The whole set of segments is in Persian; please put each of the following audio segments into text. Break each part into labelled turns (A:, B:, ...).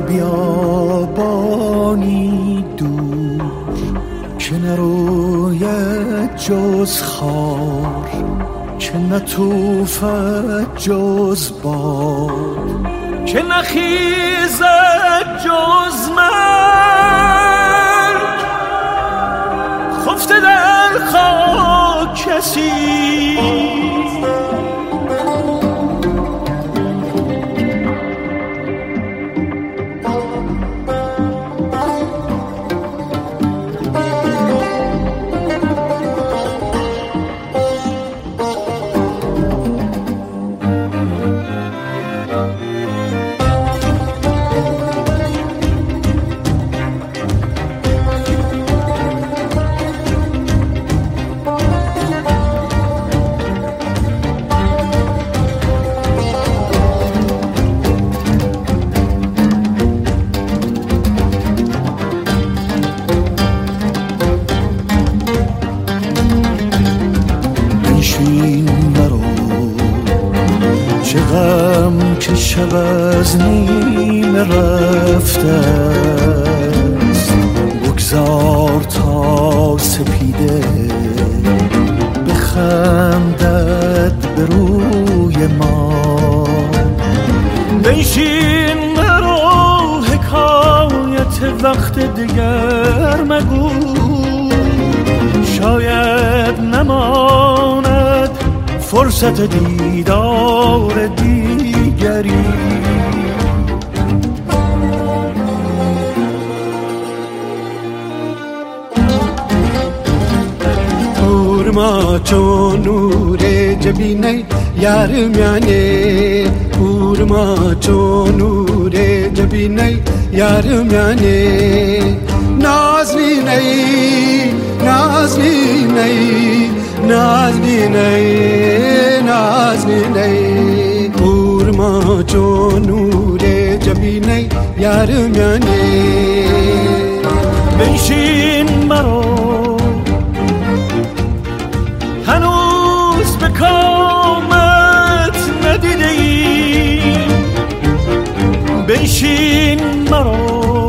A: بیابانی دور که نروید جز خار، که نتوفد جز باد، که نخیزد جز مرگ، خفته در خاک کسی که شب از نیمه رفته است، بگذار تا سپیده بخندد به روی ما. بنشین مرو حکایت وقت دیگر مگو، شاید نماند فرصت دیدار دیگری.
B: پورما چون نور جبینه یار میانه، پورما چون نور جبینه یار میانه. نازنینه نازنینه نازنینه نازنینه، پورما چون نور جبینه یار میانه.
A: بنشین مرو هنوز به کامت ندیده ای، بنشین مرو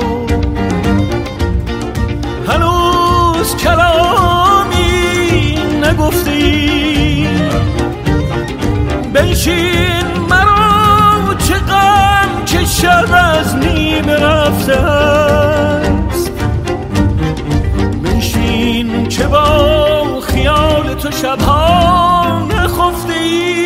A: هنوز کلامی نگفتی، بنشین مرو چه غم که شب از نیمه رفته است، بنشین که با خیال تو شبها نخفتی.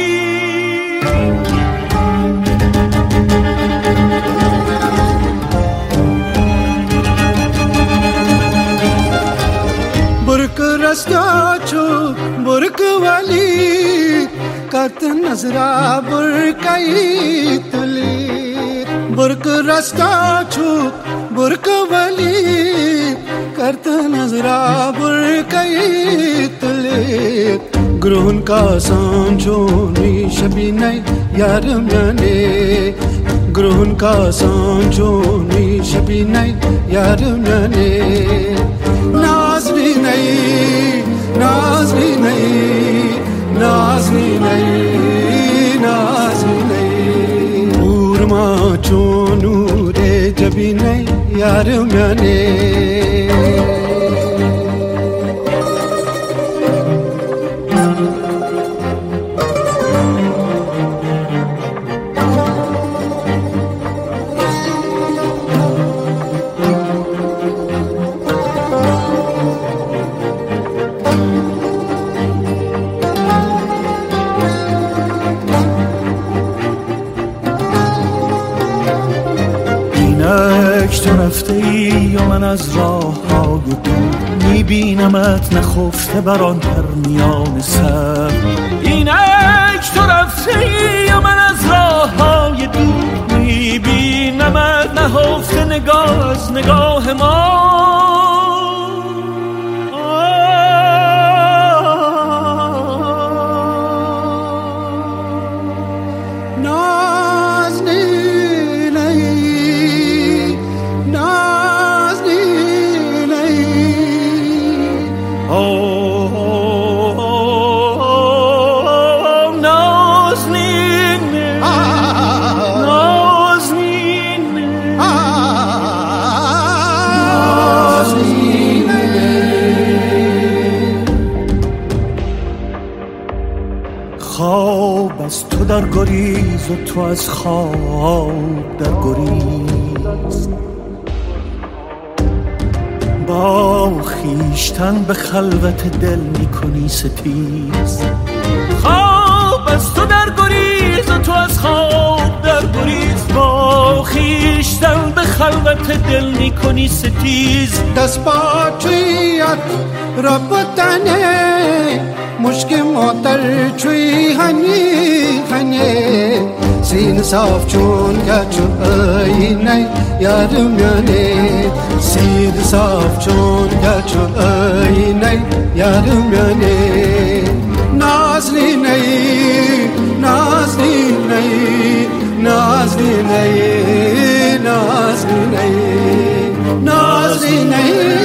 B: برک رستا چو برک والی کت نظرا برکای تلی، برک رستا چو برک والی کت نظرا برکای تلی. گرون کا سانچونی شبینه یار میانه، گرون کا سانچونی شبینه یار میانه. نازنینه نازنینه نازنینه نازنینه، پورما چون نور جبینه یار میانه.
A: تو رفته ای و من از راه های دور میبینمت نخفته بر آن پرنیان سر. اینک تو رفته ای و من از راه های دور میبینمت نهفته نگاه از نگاه ما. در گریز و تو از خواب در گریز. با خیشتن به خلوت دل میکنی ستیز. خواب از تو در گریز و تو از خواب در گریز. با خیشتن به خلوت دل میکنی ستیز.
B: دست پاچیت ربطنه مشک موتر چوی هنی هنی. سین صاف چون گچو آینه یارم یانه. سین صاف چون گچو آینه یارم یانه. نازلینه نازلینه نازلینه نازلینه نازلینه